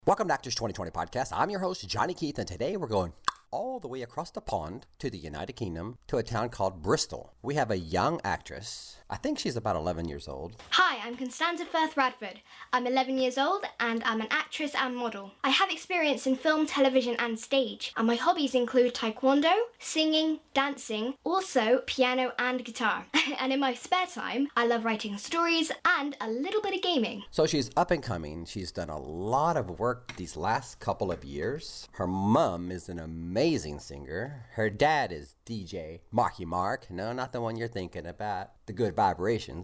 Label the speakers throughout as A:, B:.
A: Welcome to Actors 2020 Podcast. I'm your host, Johnny Keith, and today we're going all the way across the pond to the United Kingdom to a town called Bristol. We have a young actress. I think she's about 11 years old.
B: Hi, I'm Constanza Firth Radford. I'm 11 years old and I'm an actress and model. I have experience in film, television and stage, and my hobbies include taekwondo, singing, dancing, also piano and guitar. And in my spare time, I love writing stories and a little bit of gaming.
A: So she's up and coming. She's done a lot of work these last couple of years. Her mom is an amazing singer. Her dad is DJ Marky Mark. No, not the one you're thinking about. The Good Vibrations.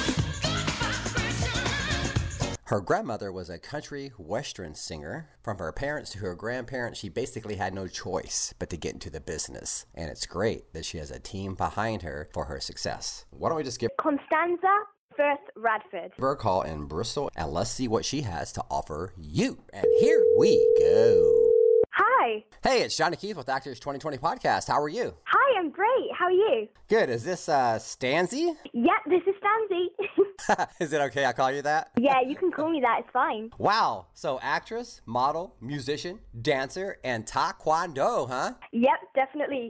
A: Her grandmother was a country western singer. From her parents to her grandparents, she basically had no choice but to get into the business. And it's great that she has a team behind her for her success. Why don't we just give
C: Constanza Firth Radford
A: her a call in Bristol and let's see what she has to offer you. And here we go.
C: Hi.
A: Hey, it's Johnny Keith with Actors 2020 Podcast. How are you?
C: Hi, I'm great. How are you?
A: Good. Is this Stanzy?
C: Yeah, this is Stanzy.
A: Is it okay I call you that?
C: Yeah, you can call me that. It's fine.
A: Wow. So actress, model, musician, dancer, and taekwondo, huh?
C: Yep, definitely.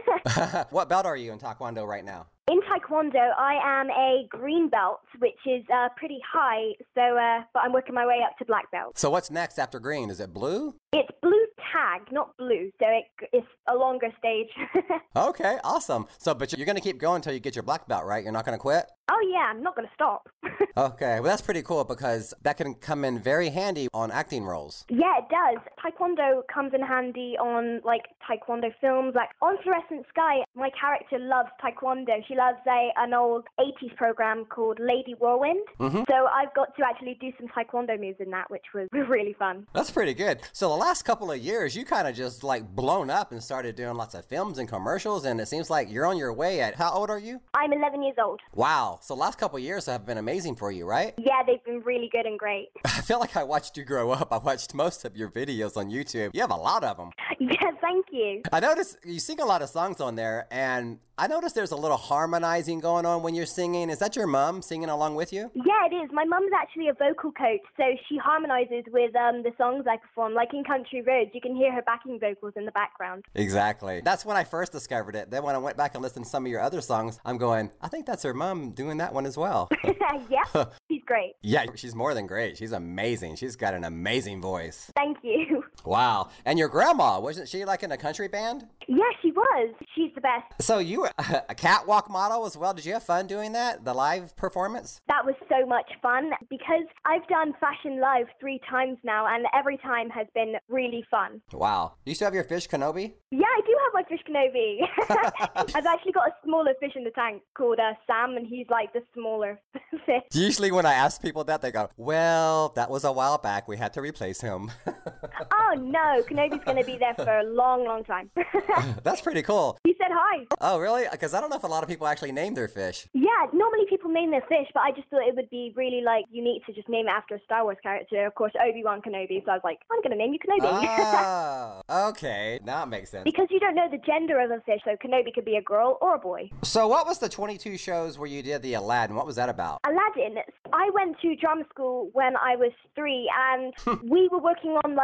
A: What belt are you in taekwondo right now?
C: In taekwondo, I am a green belt, which is pretty high, but I'm working my way up to black belt.
A: So what's next after green? Is it blue?
C: It's blue tag, not blue, so it's a longer stage.
A: Okay, awesome. So, but you're going to keep going until you get your black belt, right? You're not going to quit?
C: Oh yeah, I'm not going to stop.
A: Okay, well that's pretty cool because that can come in very handy on acting roles.
C: Yeah, it does. Taekwondo comes in handy on, taekwondo films. Like, on Fluorescent Sky, my character loves taekwondo. She loves an old 80s program called Lady Whirlwind. Mm-hmm. So I've got to actually do some taekwondo moves in that, which was really fun.
A: That's pretty good. So the last couple of years, you kind of just, blown up and started doing lots of films and commercials, and it seems like you're on your way at, how old are you?
C: I'm 11 years old.
A: Wow. So the last couple of years have been amazing for you, right?
C: Yeah, they've been really good and great.
A: I feel like I watched you grow up. I watched most of your videos on YouTube. You have a lot of them.
C: Yeah, thank you.
A: I noticed you sing a lot of songs on there, and I noticed there's a little harmonizing going on when you're singing. Is that your mom singing along with you?
C: Yeah, it is. My mum's actually a vocal coach, so she harmonizes with the songs I perform. Like in Country Roads, you can hear her backing vocals in the background.
A: Exactly. That's when I first discovered it. Then when I went back and listened to some of your other songs, I'm going, I think that's her mom doing that one as well.
C: Yeah, she's great.
A: Yeah, she's more than great. She's amazing. She's got an amazing voice.
C: Thank you.
A: Wow. And your grandma, wasn't she in a country band?
C: Yeah, she was. She's the best.
A: So you were a catwalk model as well. Did you have fun doing that, the live performance?
C: That was so much fun because I've done Fashion Live 3 times now, and every time has been really fun.
A: Wow. Do you still have your fish Kenobi?
C: Yeah, I do have my fish Kenobi. I've actually got a smaller fish in the tank called Sam, and he's like the smaller fish.
A: Usually when I ask people that, they go, well, that was a while back. We had to replace him.
C: Oh, no. Kenobi's going to be there for a long, long time.
A: That's pretty cool.
C: He said hi.
A: Oh, really? Because I don't know if a lot of people actually name their fish.
C: Yeah, normally people name their fish, but I just thought it would be really, unique to just name it after a Star Wars character. Of course, Obi-Wan Kenobi. So I was like, I'm going to name you Kenobi.
A: Oh, okay. Now it makes sense.
C: Because you don't know the gender of a fish, so Kenobi could be a girl or a boy.
A: So what was the 22 shows where you did the Aladdin? What was that about?
C: Aladdin. I went to drama school when I was 3, and we were working on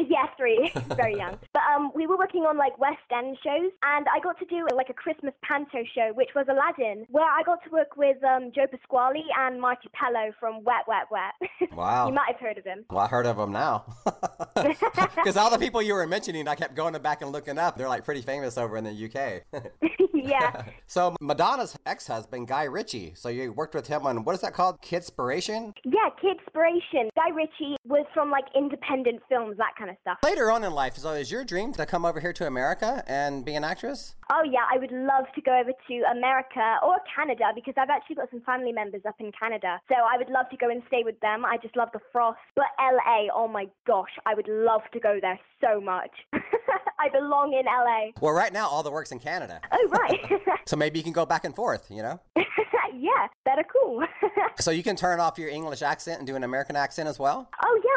C: 3, very young. But we were working on West End shows, and I got to do a Christmas panto show, which was Aladdin, where I got to work with Joe Pasquale and Marty Pello from Wet, Wet, Wet.
A: Wow.
C: You might have heard of him.
A: Well, I heard of him now. Because all the people you were mentioning, I kept going back and looking up. They're pretty famous over in the UK.
C: Yeah.
A: So Madonna's ex-husband, Guy Ritchie. So you worked with him on, what is that called? Kidspiration?
C: Yeah, Kidspiration. Guy Ritchie was from independent films, that kind of stuff.
A: Later on in life, so is your dream to come over here to America and be an actress?
C: Oh yeah, I would love to go over to America or Canada because I've actually got some family members up in Canada. So I would love to go and stay with them. I just love the frost. But LA, oh my gosh, I would love to go there so much. I belong in LA.
A: Well, right now, all the work's in Canada.
C: Oh, right.
A: So maybe you can go back and forth, you know?
C: Yeah, better cool.
A: So you can turn off your English accent and do an American accent as well?
C: Oh, yeah. I was actually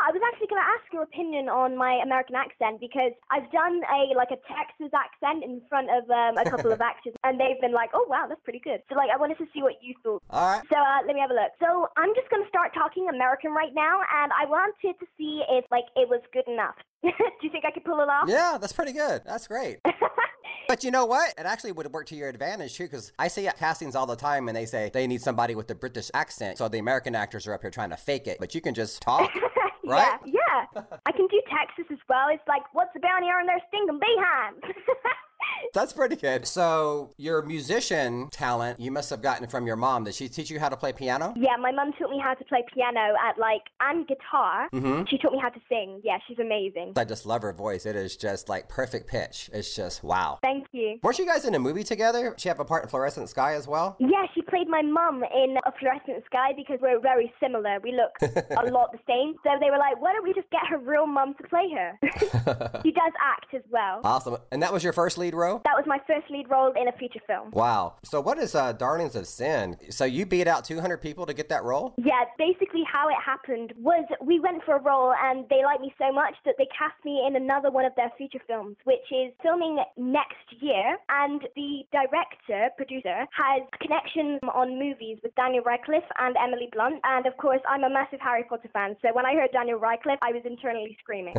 C: going to ask your opinion on my American accent because I've done a Texas accent in front of a couple of actors, and they've been like, "Oh wow, that's pretty good." So I wanted to see what you thought.
A: All right.
C: So let me have a look. So I'm just going to start talking American right now, and I wanted to see if it was good enough. Do you think I could pull it off?
A: Yeah, that's pretty good. That's great. But you know what? It actually would work to your advantage, too, because I see castings all the time, and they say they need somebody with a British accent, so the American actors are up here trying to fake it. But you can just talk, right?
C: Yeah. I can do Texas as well. It's like, what's the bounty on their stinking behind?
A: That's pretty good. So your musician talent, you must have gotten from your mom. Did she teach you how to play piano?
C: Yeah, my mum taught me how to play piano and guitar. Mm-hmm. She taught me how to sing. Yeah, she's amazing.
A: I just love her voice. It is just perfect pitch. It's just wow.
C: Thank you.
A: Weren't you guys in a movie together? She have a part in Fluorescent Sky as well?
C: Yeah, she played my mum in A Fluorescent Sky because we're very similar. We look a lot the same. So they were like, why don't we just get her real mum to play her? She does act as well.
A: Awesome. And that was your first lead role?
C: That was my first lead role in a feature film.
A: Wow. So what is Darlings of Sin? So you beat out 200 people to get that role?
C: Yeah, basically how it happened was we went for a role and they liked me so much that they cast me in another one of their feature films, which is filming next year. And the producer, has connections on movies with Daniel Radcliffe and Emily Blunt. And of course, I'm a massive Harry Potter fan. So when I heard Daniel Radcliffe, I was internally screaming.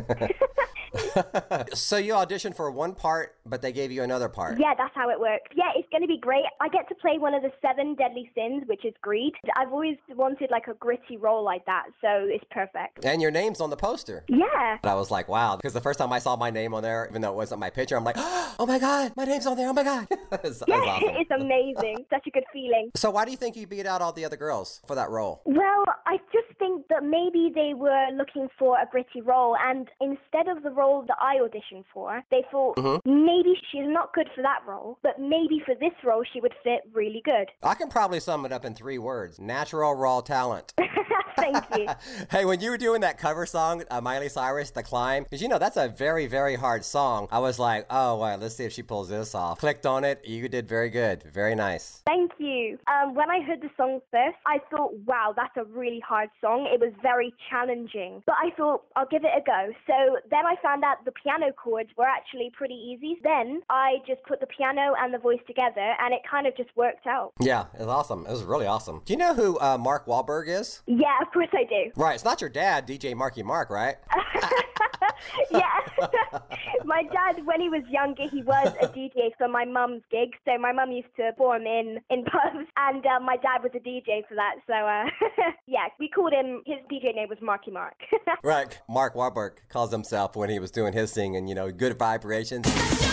A: So you auditioned for one part, but they gave you another part.
C: Yeah, that's how it works. Yeah, it's going to be great. I get to play one of the 7 deadly sins, which is greed. I've always wanted a gritty role like that, so it's perfect.
A: And your name's on the poster.
C: Yeah.
A: I was like, wow, because the first time I saw my name on there, even though it wasn't my picture, I'm like, oh my God, my name's on there. Oh my God. It's awesome.
C: It's amazing. Such a good feeling.
A: So why do you think you beat out all the other girls for that role?
C: Well, I just think that maybe they were looking for a gritty role, and instead of the role that I auditioned for, they thought maybe she's not good for that role, but maybe for this role she would fit really good.
A: I can probably sum it up in 3 words. Natural raw talent.
C: Thank you.
A: Hey, when you were doing that cover song, Miley Cyrus, The Climb, because that's a very, very hard song. I was like, oh, wow, let's see if she pulls this off. Clicked on it. You did very good. Very nice.
C: Thank you. When I heard the song first, I thought, wow, that's a really hard song. It was very challenging. But I thought, I'll give it a go. So then I found out the piano chords were actually pretty easy. Then I just put the piano and the voice together, and it kind of just worked out.
A: Yeah, it was awesome. It was really awesome. Do you know who Mark Wahlberg is?
C: Yeah, of course I do.
A: Right. It's not your dad, DJ Marky Mark, right?
C: Yeah. My dad, when he was younger, he was a DJ for my mum's gigs. So my mum used to perform in pubs, and my dad was a DJ for that. So, yeah, we called him, his DJ name was Marky Mark.
A: Right. Mark Wahlberg calls himself when he was doing his singing, good vibrations.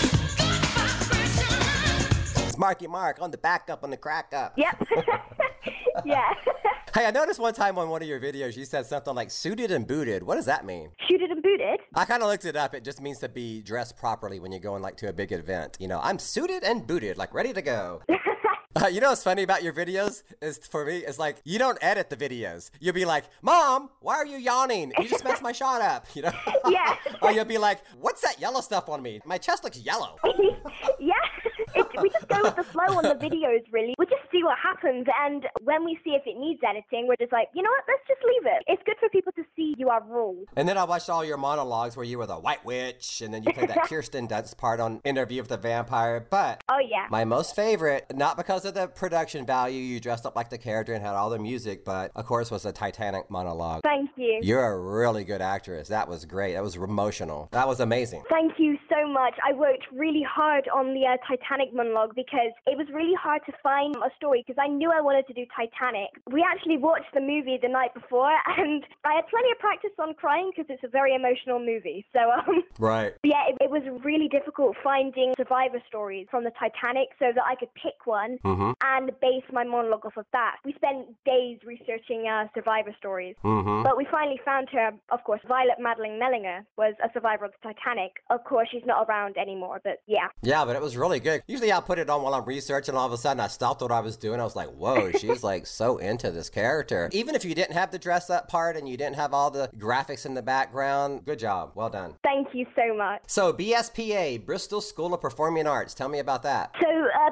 A: It's Marky Mark on the back up, on the crack up.
C: Yep. Yeah.
A: Hey, I noticed one time on one of your videos you said something like suited and booted. What does that mean?
C: Suited and booted?
A: I kind of looked it up. It just means to be dressed properly when you're going to a big event. I'm suited and booted, ready to go. What's funny about your videos is, for me, it's you don't edit the videos. You'll be like, Mom, why are you yawning? You just messed my shot up,
C: Yeah.
A: Or you'll be like, what's that yellow stuff on me? My chest looks yellow.
C: Yeah. We just go with the flow on the videos, really. We just see what happens, and when we see if it needs editing, we're just like, you know what, let's just leave it. It's good for people to see you are raw.
A: And then I watched all your monologues where you were the White Witch, and then you played that Kirsten Dunst part on Interview with the Vampire, but
C: oh yeah,
A: my most favorite, not because of the production value, you dressed up like the character and had all the music, but of course was the Titanic monologue.
C: Thank you.
A: You're a really good actress. That was great. That was emotional. That was amazing.
C: Thank you so much. I worked really hard on the Titanic monologue because it was really hard to find a story because I knew I wanted to do Titanic. We actually watched the movie the night before and I had plenty of practice on crying because it's a very emotional movie. So,
A: right.
C: Yeah, it was really difficult finding survivor stories from the Titanic so that I could pick one and base my monologue off of that. We spent days researching survivor stories, but we finally found her, of course. Violet Madeline Mellinger was a survivor of the Titanic. Of course, she's not around anymore, but yeah.
A: Yeah, but it was really good. Usually I'll put it on while I'm researching, all of a sudden I stopped what I was doing. I was like, whoa, she's so into this character. Even if you didn't have the dress up part and you didn't have all the graphics in the background, good job. Well done.
C: Thank you so much.
A: So BSPA, Bristol School of Performing Arts. Tell me about that.
C: So BSPA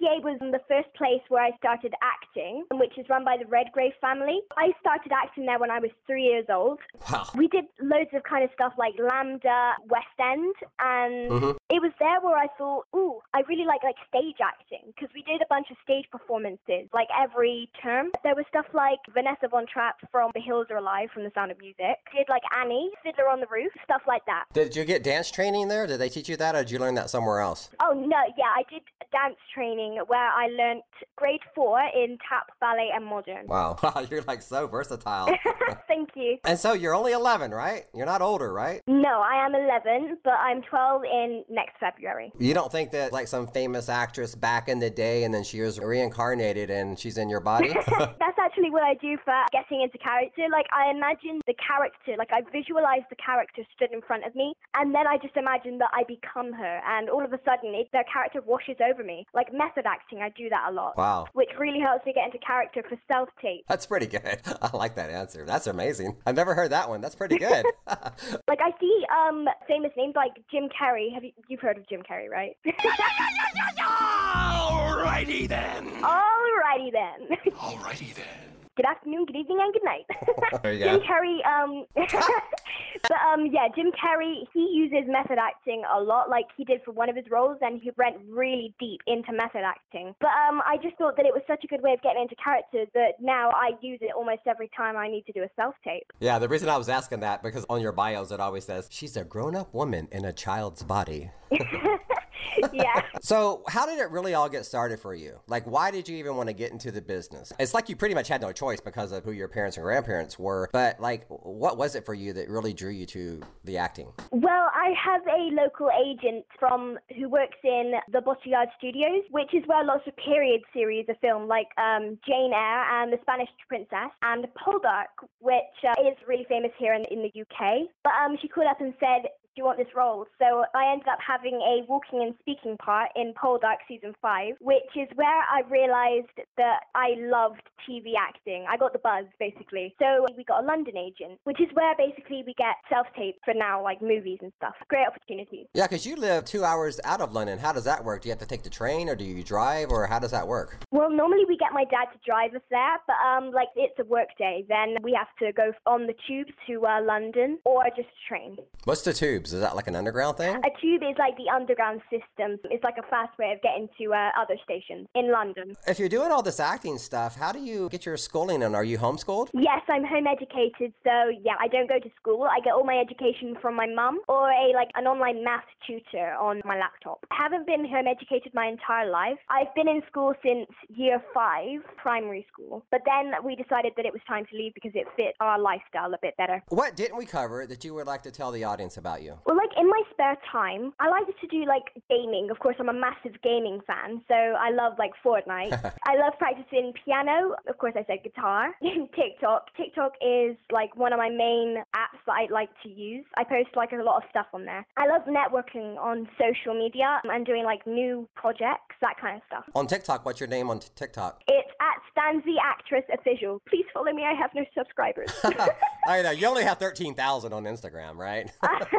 C: UCA was the first place where I started acting, which is run by the Redgrave family. I started acting there when I was 3 years old.
A: Wow.
C: We did loads of kind of stuff like Lambda, West End, and it was there where I thought, ooh, I really like stage acting, because we did a bunch of stage performances like every term. There was stuff like Vanessa Von Trapp from The Hills Are Alive from The Sound of Music. Did like Annie, Fiddler on the Roof, stuff like that.
A: Did you get dance training there? Did they teach you that, or did you learn that somewhere else?
C: Oh, no, yeah, I did dance training where I learnt grade 4 in tap, ballet, and modern.
A: Wow, you're like so versatile.
C: Thank you.
A: And so you're only 11, right? You're not older, right?
C: No, I am 11, but I'm 12 in next February.
A: You don't think that like some famous actress back in the day and then she was reincarnated and she's in your body?
C: That's actually what I do for getting into character. Like, I imagine the character, like I visualize the character stood in front of me, and then I just imagine that I become her, and all of a sudden their character washes over me. Like method acting, I do that a lot.
A: Wow.
C: Which really helps me get into character for self-tape.
A: That's pretty good. I like that answer. That's amazing. I've never heard that one. That's pretty good.
C: Like I see famous names like Jim Carrey. You've heard of Jim Carrey, right?
D: Alrighty then.
C: Alrighty then.
D: Alrighty then.
C: Good afternoon, good evening, and good night.
A: There you
C: Jim
A: go.
C: Carrey, yeah, Jim Carrey, he uses method acting a lot, like he did for one of his roles, and he went really deep into method acting. But I just thought that it was such a good way of getting into character that now I use it almost every time I need to do a self-tape.
A: Yeah, the reason I was asking that, because on your bios it always says, she's a grown-up woman in a child's body.
C: Yeah.
A: So how did it really all get started for you? Like, why did you even want to get into the business? It's like you pretty much had no choice because of who your parents and grandparents were, but like, what was it for you that really drew you to the acting?
C: Well, I have a local agent who works in the Bottillard Studios, which is where lots of period series are filmed, like Jane Eyre and The Spanish Princess, and Poldark, which is really famous here in the UK. But she called up and said, do you want this role? So I ended up having a walking and speaking part in Poldark Season 5, which is where I realized that I loved TV acting. I got the buzz, basically. So we got a London agent, which is where basically we get self-tape for now, like movies and stuff. Great opportunity.
A: Yeah, because you live 2 hours out of London. How does that work? Do you have to take the train, or do you drive, or how does that work?
C: Well, normally we get my dad to drive us there, but like it's a work day. Then we have to go on the tubes to London, or just train.
A: What's the tubes? Is that like an underground thing?
C: A tube is like the underground system. It's like a fast way of getting to other stations in London.
A: If you're doing all this acting stuff, how do you get your schooling in? Are you homeschooled?
C: Yes, I'm home educated, so yeah, I don't go to school. I get all my education from my mum or an online math tutor on my laptop. I haven't been home educated my entire life. I've been in school since year 5, primary school, but then we decided that it was time to leave because it fit our lifestyle a bit better.
A: What didn't we cover that you would like to tell the audience about you?
C: Well, in my spare time, I like to do gaming. Of course, I'm a massive gaming fan, so I love Fortnite. I love practicing piano. Of course, I said guitar. TikTok. TikTok is one of my main apps that I like to use. I post a lot of stuff on there. I love networking on social media and doing new projects, that kind of stuff.
A: On TikTok, what's your name on TikTok?
C: It's at Stanzy Actress Official. Please follow me. I have no subscribers.
A: I know, you only have 13,000 on Instagram, right?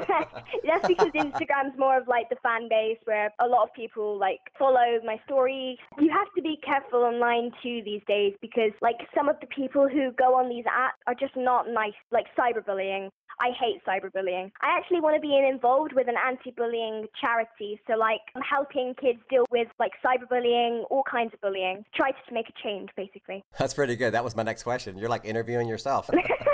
C: That's because Instagram's more of the fan base where a lot of people follow my stories. You have to be careful online too these days because some of the people who go on these apps are just not nice, cyberbullying. I hate cyberbullying. I actually want to be involved with an anti-bullying charity, so helping kids deal with cyberbullying, all kinds of bullying. Try to make a change, basically.
A: That's pretty good. That was my next question. You're interviewing yourself.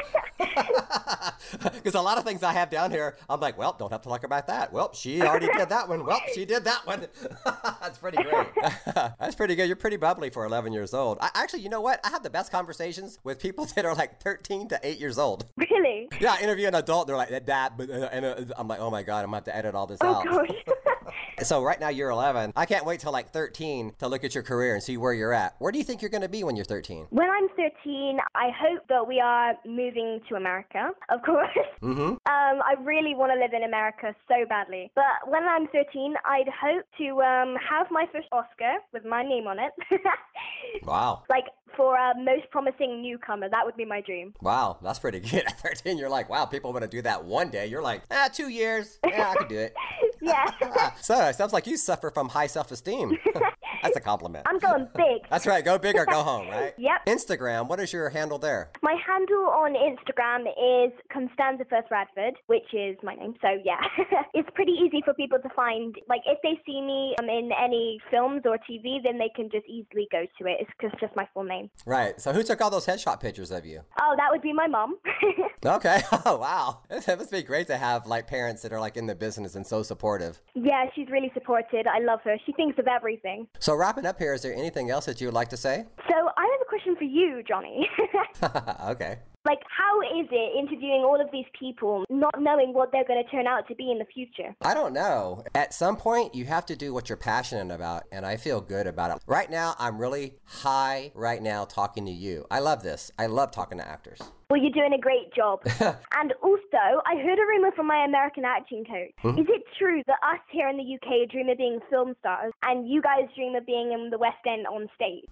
A: Because a lot of things I have down here, I'm well, don't have to talk about that. Well, she already did that one. Well, she did that one. That's pretty great. That's pretty good. You're pretty bubbly for 11 years old. Actually, you know what? I have the best conversations with people that are 13 to 8 years old.
C: Really?
A: Yeah, I interview an adult. They're like, that, but I'm oh my God, I'm going to have to edit all this out.
C: Oh, gosh.
A: So right now you're 11. I can't wait till 13 to look at your career and see where you're at. Where do you think you're going to be when you're 13?
C: When I'm 13, I hope that we are moving to America, of course.
A: Mm-hmm.
C: I really want to live in America so badly. But when I'm 13, I'd hope to have my first Oscar with my name on it.
A: Wow.
C: For most promising newcomer. That would be my dream.
A: Wow, that's pretty good. At 13, you're wow, people want to do that one day. You're 2 years. Yeah, I could do it.
C: Yeah.
A: So it sounds like you suffer from high self-esteem. That's a compliment.
C: I'm going big.
A: That's right. Go big or go home, right?
C: Yep.
A: Instagram, what is your handle there?
C: My handle on Instagram is Constanza Firth Radford, which is my name. So yeah, it's pretty easy for people to find. Like if they see me in any films or TV, then they can just easily go to it. It's just my full name.
A: Right. So who took all those headshot pictures of you?
C: Oh, that would be my mom.
A: Okay. Oh, wow. That must be great to have like parents that are like in the business and so supportive.
C: Yeah, she's really supported. I love her. She thinks of everything.
A: So wrapping up here, is there anything else that you would like to say?
C: So I have a question for you, Johnny.
A: Okay.
C: Like, how is it interviewing all of these people, not knowing what they're going to turn out to be in the future?
A: I don't know. At some point, you have to do what you're passionate about, and I feel good about it. Right now, I'm really high right now talking to you. I love this. I love talking to actors.
C: Well, you're doing a great job. And also, I heard a rumor from my American acting coach. Is it true that us here in the UK dream of being film stars, and you guys dream of being in the West End on stage?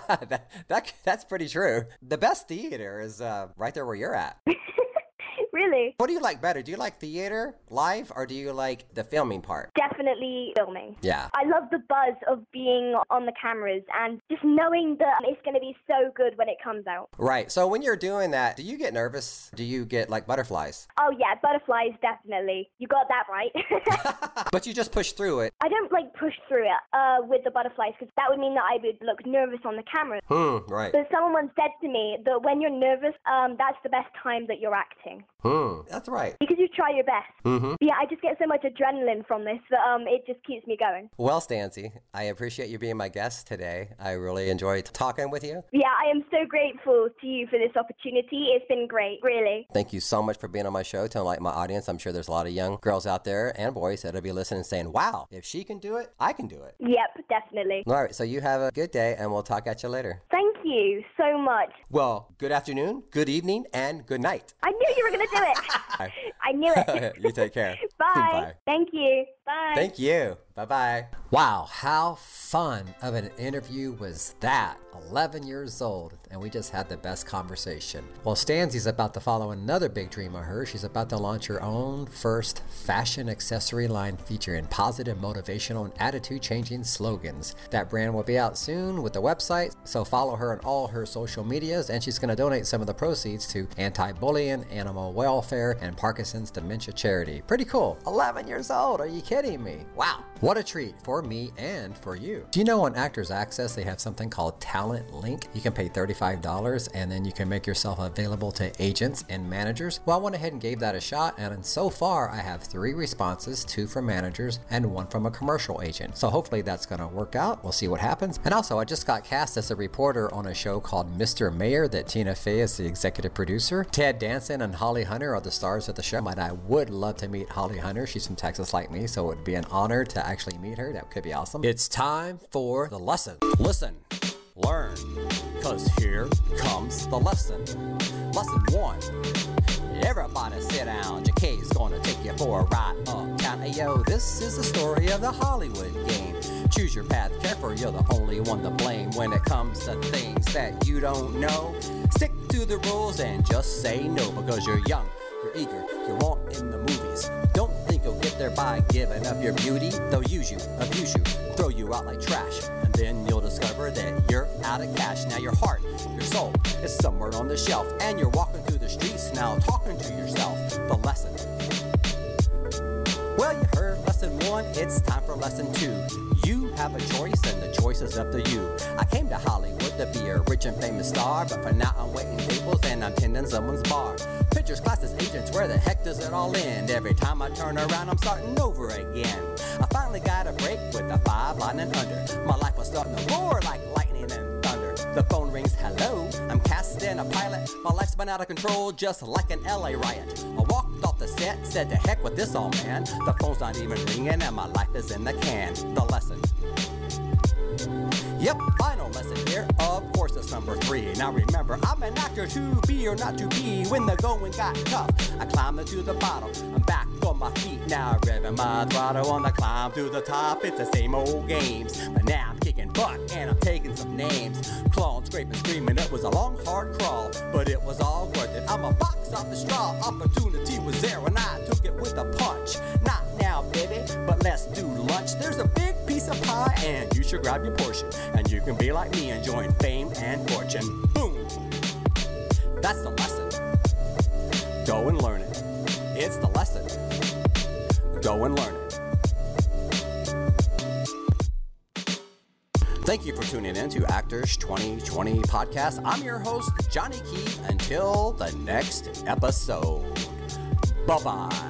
A: That's pretty true. The best theater is right there where you're at.
C: Really?
A: What do you like better? Do you like theater, live, or do you like the filming part?
C: Definitely filming.
A: Yeah.
C: I love the buzz of being on the cameras and just knowing that it's going to be so good when it comes out.
A: Right. So when you're doing that, do you get nervous? Do you get like butterflies?
C: Oh yeah, butterflies, definitely. You got that right.
A: But you just push through it.
C: I don't like push through it with the butterflies because that would mean that I would look nervous on the camera.
A: Right.
C: But someone once said to me that when you're nervous, that's the best time that you're acting.
A: That's right.
C: Because you try your best. Yeah, I just get so much adrenaline from this that it just keeps me going.
A: Well, Stancy, I appreciate you being my guest today. I really enjoyed talking with you.
C: Yeah, I am so grateful to you for this opportunity. It's been great, really.
A: Thank you so much for being on my show to enlighten my audience. I'm sure there's a lot of young girls out there and boys that'll be listening and saying, wow, if she can do it, I can do it.
C: Yep, definitely.
A: All right, so you have a good day, and we'll talk at you later.
C: Thank you so much.
A: Well, good afternoon, good evening, and good night.
C: I knew you were going to do it. I knew it.
A: You take care.
C: Bye.
A: Bye.
C: Thank you. Bye.
A: Thank you. Bye-bye. Wow, how fun of an interview was that? 11 years old, and we just had the best conversation. Well, Stancy's about to follow another big dream of hers. She's about to launch her own first fashion accessory line featuring positive, motivational, and attitude-changing slogans. That brand will be out soon with the website, so follow her on all her social medias, and she's going to donate some of the proceeds to anti-bullying, animal welfare, and Parkinson's dementia charity. Pretty cool. 11 years old. Are you kidding me? Wow. What a treat for me and for you. Do you know on Actors Access they have something called Talent Link? You can pay $35 and then you can make yourself available to agents and managers. Well, I went ahead and gave that a shot, and so far I have 3 responses, 2 from managers and 1 from a commercial agent. So hopefully that's going to work out. We'll see what happens. And also, I just got cast as a reporter on a show called Mr. Mayor that Tina Fey is the executive producer. Ted Danson and Holly Hunter are the stars of the show, and I would love to meet Holly Hunter. She's from Texas like me, so it would be an honor to actually meet her. That could be awesome. It's time for the lesson. Listen, learn, cause here comes the lesson. Lesson 1. Everybody sit down, JK's gonna take you for a ride uptown. Hey yo, this is the story of the Hollywood game. Choose your path careful, you're the only one to blame when it comes to things that you don't know. Stick to the rules and just say no, because you're young, you're eager, you want in the movies. Don't think you'll get there by giving up your beauty. They'll use you, abuse you, throw you out like trash, and then you'll discover that you're out of cash. Now your heart, your soul is somewhere on the shelf, and you're walking through the streets now talking to yourself. The lesson. Well, you heard lesson 1, it's time for lesson 2. You have a choice and the choice is up to you. I came to Hollywood to be a rich and famous star, but for now I'm waiting tables and I'm tending someone's bar. Pictures, classes, agents, where the heck does it all end? Every time I turn around I'm starting over again. I finally got a break with a 5 line and under. My life was starting to roar like lightning and thunder. The phone rings, hello, I'm cast in a pilot. My life's been out of control just like an LA riot. I walked off the set, said to heck with this old man. The phone's not even ringing and my life is in the can. The lesson. Yep, final lesson here, of course it's number 3. Now remember, I'm an actor to be or not to be. When the going got tough, I climbed to the bottom. I'm back on my feet now, revving my throttle on the climb to the top. It's the same old games, but now I'm kicking butt and I'm taking some names. Clawing, scraping, screaming, it was a long, hard crawl, but it was all worth it. I'm a box off the straw, opportunity was there and I took it with a punch. Not now, baby, but let's do lunch. There's a big piece piece of pie and you should grab your portion. And you can be like me, enjoying fame and fortune. Boom! That's the lesson. Go and learn it. It's the lesson. Go and learn it. Thank you for tuning in to Actors 2020 Podcast. I'm your host, Johnny Key. Until the next episode. Bye-bye.